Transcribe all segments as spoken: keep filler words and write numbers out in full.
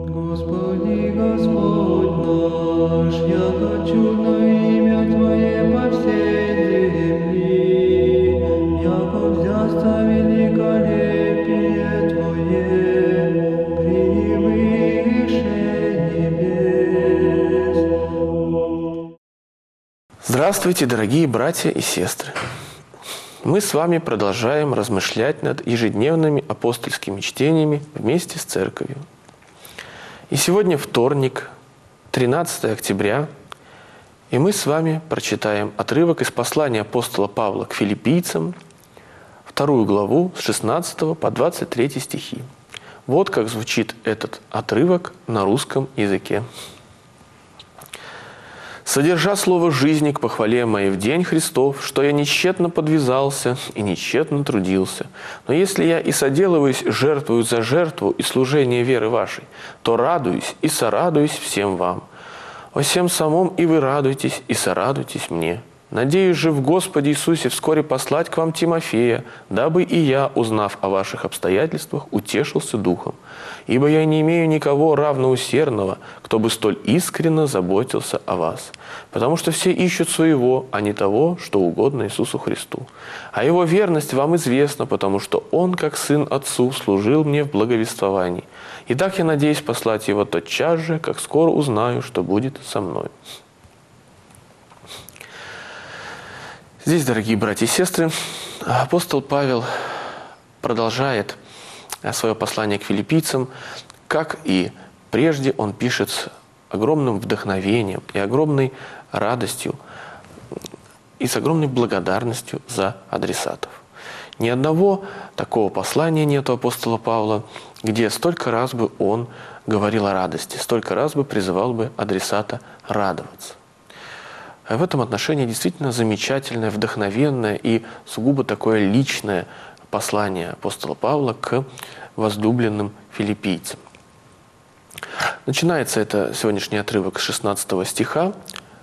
Господи, Господь наш, яко чудно имя Твое по всей земли, яко взясто великолепие Твое превыше небес. Здравствуйте, дорогие братья и сестры! Мы с вами продолжаем размышлять над ежедневными апостольскими чтениями вместе с Церковью. И сегодня вторник, тринадцатое октября, и мы с вами прочитаем отрывок из послания апостола Павла к филиппийцам, вторую главу с шестнадцатого по двадцать третий стихи. Вот как звучит этот отрывок на русском языке. «Содержа слово жизни к похвале моей в день Христов, что я нечетно подвязался и нечетно трудился. Но если я и соделываюсь жертвую за жертву и служение веры вашей, то радуюсь и сорадуюсь всем вам. О всем самом и вы радуйтесь и сорадуйтесь мне. Надеюсь же в Господе Иисусе вскоре послать к вам Тимофея, дабы и я, узнав о ваших обстоятельствах, утешился духом. Ибо я не имею никого равноусердного, кто бы столь искренно заботился о вас. Потому что все ищут своего, а не того, что угодно Иисусу Христу. А его верность вам известна, потому что он, как сын отцу, служил мне в благовествовании. Итак, я надеюсь послать его тотчас же, как скоро узнаю, что будет со мной». Здесь, дорогие братья и сестры, апостол Павел продолжает свое послание к филиппийцам, как и прежде он пишет с огромным вдохновением и огромной радостью и с огромной благодарностью за адресатов. Ни одного такого послания нет у апостола Павла, где столько раз бы он говорил о радости, столько раз бы призывал бы адресата радоваться. В этом отношении действительно замечательное, вдохновенное и сугубо такое личное послание апостола Павла к возлюбленным филиппийцам. Начинается это сегодняшний отрывок с шестнадцатого стиха.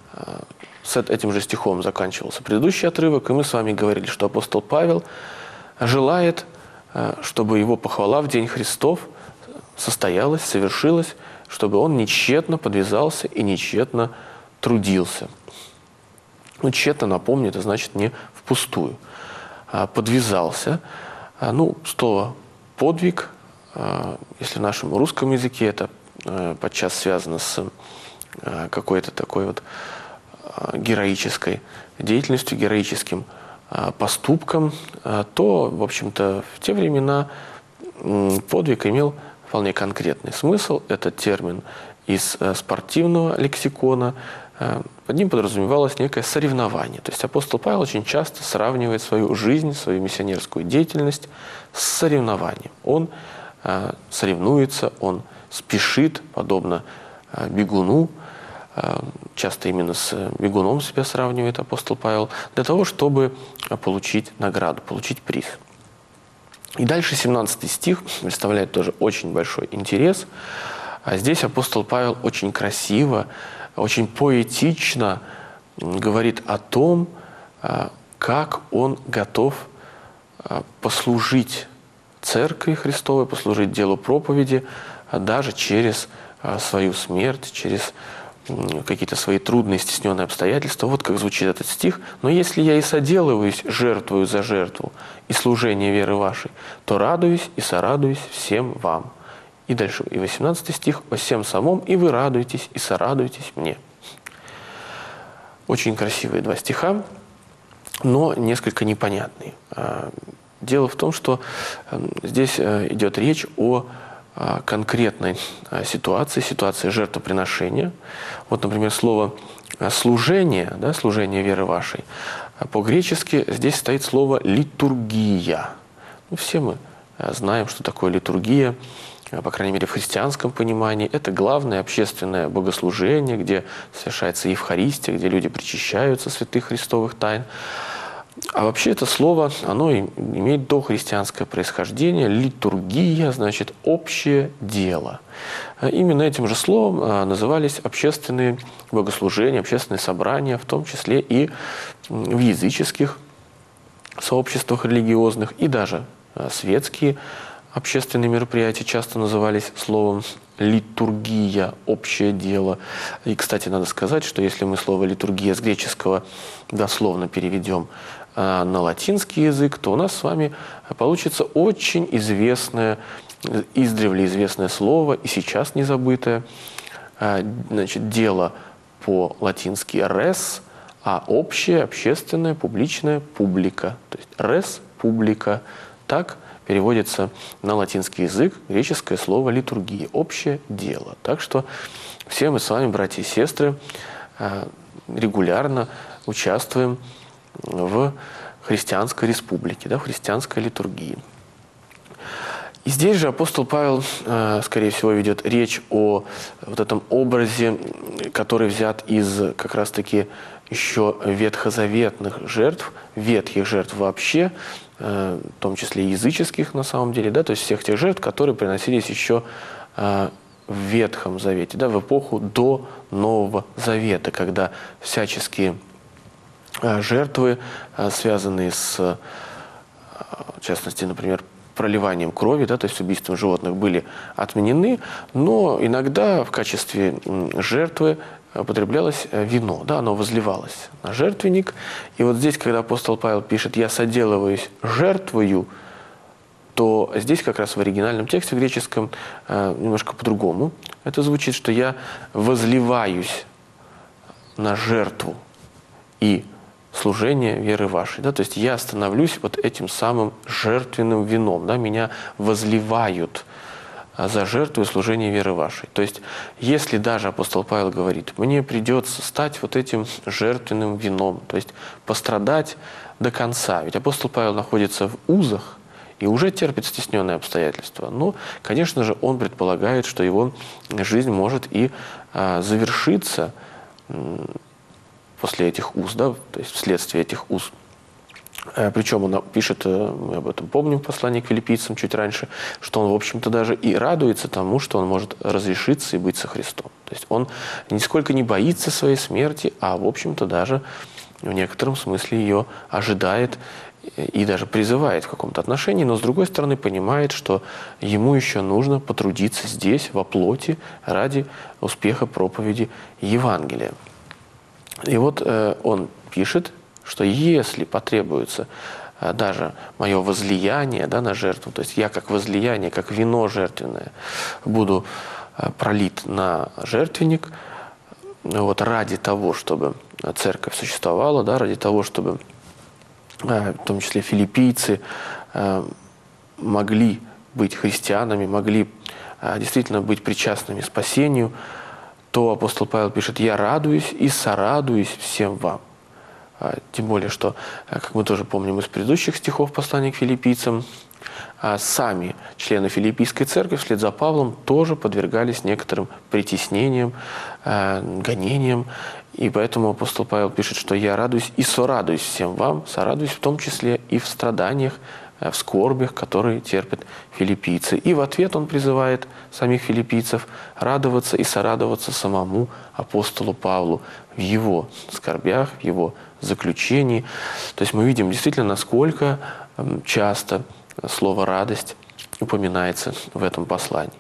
С этим же стихом заканчивался предыдущий отрывок, и мы с вами говорили, что апостол Павел желает, чтобы его похвала в день Христов состоялась, совершилась, чтобы он нечетно подвязался и нечетно трудился. Ну, тщетно, напомню, это значит не впустую. Подвязался. Ну, слово «подвиг», если в нашем русском языке, это подчас связано с какой-то такой вот героической деятельностью, героическим поступком, то, в общем-то, в те времена подвиг имел вполне конкретный смысл. Этот термин из спортивного лексикона. Под ним подразумевалось некое соревнование. То есть апостол Павел очень часто сравнивает свою жизнь, свою миссионерскую деятельность с соревнованием. Он э, соревнуется, он спешит, подобно э, бегуну. Э, часто именно с бегуном себя сравнивает апостол Павел, для того, чтобы получить награду, получить приз. И дальше семнадцатый стих представляет тоже очень большой интерес. А здесь апостол Павел очень красиво, очень поэтично говорит о том, как он готов послужить Церкви Христовой, послужить делу проповеди, даже через свою смерть, через какие-то свои трудные, стесненные обстоятельства. Вот как звучит этот стих. «Но если я и соделываюсь жертвую за жертву и служение веры вашей, то радуюсь и сорадуюсь всем вам». И дальше, и восемнадцатый стих, «О всем самом, и вы радуетесь, и сорадуетесь мне». Очень красивые два стиха, но несколько непонятные. Дело в том, что здесь идет речь о конкретной ситуации, ситуации жертвоприношения. Вот, например, слово «служение», да, «служение веры вашей», по-гречески здесь стоит слово «литургия». Ну, все мы знаем, что такое литургия. По крайней мере, в христианском понимании, это главное общественное богослужение, где совершается Евхаристия, где люди причащаются святых христовых тайн. А вообще это слово, оно имеет дохристианское происхождение. Литургия значит общее дело. Именно этим же словом назывались общественные богослужения, общественные собрания, в том числе и в языческих сообществах религиозных, и даже светские общественные мероприятия часто назывались словом литургия, общее дело. И, кстати, надо сказать, что если мы слово «литургия» с греческого дословно переведем э, на латинский язык, то у нас с вами получится очень известное, издревле известное слово, и сейчас не забытое, э, значит, дело по-латински «res», а общее, общественное, публичное – «публика». То есть «res publica» – так переводится на латинский язык греческое слово «литургия» – общее дело. Так что все мы с вами, братья и сестры, регулярно участвуем в христианской республике, да, в христианской литургии. И здесь же апостол Павел, скорее всего, ведет речь о вот этом образе, который взят из как раз-таки еще ветхозаветных жертв, ветхих жертв вообще, в том числе языческих на самом деле, да, то есть всех тех жертв, которые приносились еще в Ветхом Завете, да, в эпоху до Нового Завета, когда всяческие жертвы, связанные с, в частности, например, проливанием крови, да, то есть убийством животных, были отменены, но иногда в качестве жертвы употреблялось вино, да, оно возливалось на жертвенник. И вот здесь, когда апостол Павел пишет «я соделываюсь жертвою», то здесь как раз в оригинальном тексте греческом немножко по-другому. Это звучит, что я возливаюсь на жертву и служение веры вашей. Да? То есть я становлюсь вот этим самым жертвенным вином. Да? Меня возливают за жертву и служение веры вашей. То есть если даже апостол Павел говорит, мне придется стать вот этим жертвенным вином, то есть пострадать до конца. Ведь апостол Павел находится в узах и уже терпит стесненные обстоятельства. Но, конечно же, он предполагает, что его жизнь может и а, завершиться после этих уз, да, то есть вследствие этих уз. Причем он пишет, мы об этом помним в послании к филиппийцам чуть раньше, что он, в общем-то, даже и радуется тому, что он может разрешиться и быть со Христом. То есть он нисколько не боится своей смерти, а, в общем-то, даже в некотором смысле ее ожидает и даже призывает в каком-то отношении, но, с другой стороны, понимает, что ему еще нужно потрудиться здесь, во плоти, ради успеха проповеди Евангелия. И вот э, он пишет, что если потребуется а, даже мое возлияние, да, на жертву, то есть я как возлияние, как вино жертвенное буду а, пролит на жертвенник, вот, ради того, чтобы церковь существовала, да, ради того, чтобы а, в том числе филиппийцы а, могли быть христианами, могли а, действительно быть причастными спасению, то апостол Павел пишет: «Я радуюсь и сорадуюсь всем вам». Тем более, что, как мы тоже помним из предыдущих стихов послания к филиппийцам, сами члены филиппийской церкви вслед за Павлом тоже подвергались некоторым притеснениям, гонениям. И поэтому апостол Павел пишет, что «я радуюсь и сорадуюсь всем вам», сорадуюсь в том числе и в страданиях, в скорбях, которые терпят филиппийцы. И в ответ он призывает самих филиппийцев радоваться и сорадоваться самому апостолу Павлу в его скорбях, в его заключении. То есть мы видим действительно, насколько часто слово «радость» упоминается в этом послании.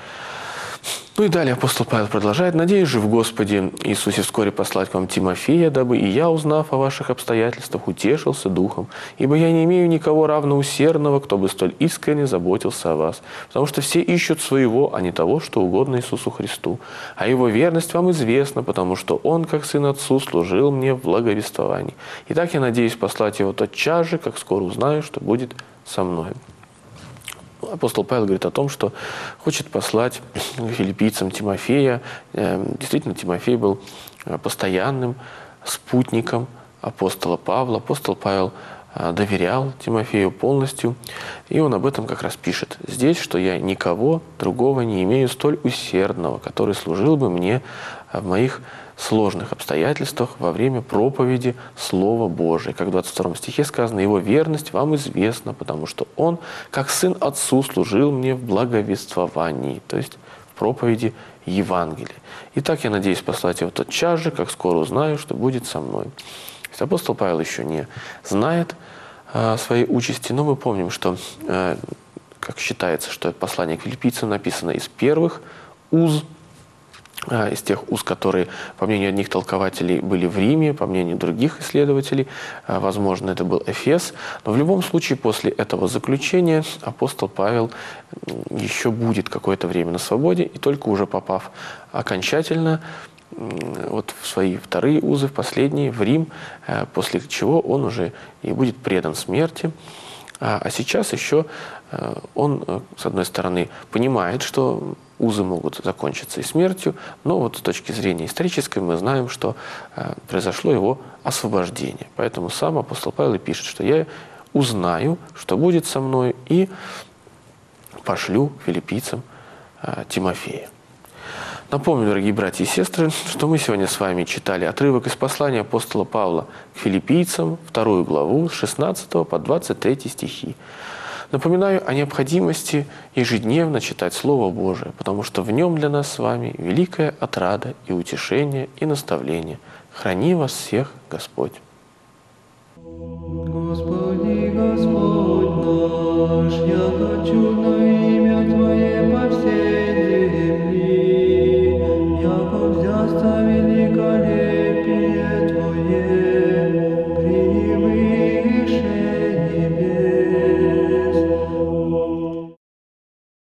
Ну и далее апостол Павел продолжает: «Надеюсь же в Господе Иисусе вскоре послать к вам Тимофея, дабы и я, узнав о ваших обстоятельствах, утешился духом, ибо я не имею никого равноусердного, кто бы столь искренне заботился о вас, потому что все ищут своего, а не того, что угодно Иисусу Христу. А его верность вам известна, потому что он, как сын отцу, служил мне в благовествовании. Итак, я надеюсь послать его тотчас же, как скоро узнаю, что будет со мной». Апостол Павел говорит о том, что хочет послать филиппийцам Тимофея. Действительно, Тимофей был постоянным спутником апостола Павла. Апостол Павел доверял Тимофею полностью, и он об этом как раз пишет здесь, что «я никого другого не имею столь усердного, который служил бы мне в моих сложных обстоятельствах во время проповеди Слова Божия». Как в двадцать втором стихе сказано: «Его верность вам известна, потому что он, как сын отцу, служил мне в благовествовании», то есть в проповеди Евангелия. «Итак, я надеюсь послать его тотчас же, как скоро узнаю, что будет со мной». То есть апостол Павел еще не знает а, своей участи, но мы помним, что, а, как считается, что послание к филиппийцам написано из первых уз, из тех уз, которые, по мнению одних толкователей, были в Риме, по мнению других исследователей, возможно, это был Эфес. Но в любом случае, после этого заключения апостол Павел еще будет какое-то время на свободе, и только уже попав окончательно вот в свои вторые узы, в последние, в Рим, после чего он уже и будет предан смерти. А сейчас еще он, с одной стороны, понимает, что узы могут закончиться и смертью, но вот с точки зрения исторической мы знаем, что произошло его освобождение. Поэтому сам апостол Павел и пишет, что я узнаю, что будет со мной, и пошлю филиппийцам Тимофея. Напомню, дорогие братья и сестры, что мы сегодня с вами читали отрывок из послания апостола Павла к филиппийцам, вторую главу, с шестнадцатого по двадцать третий стихи. Напоминаю о необходимости ежедневно читать Слово Божие, потому что в нем для нас с вами великая отрада и утешение, и наставление. Храни вас всех Господь. Господи, Господь наш, яко чудно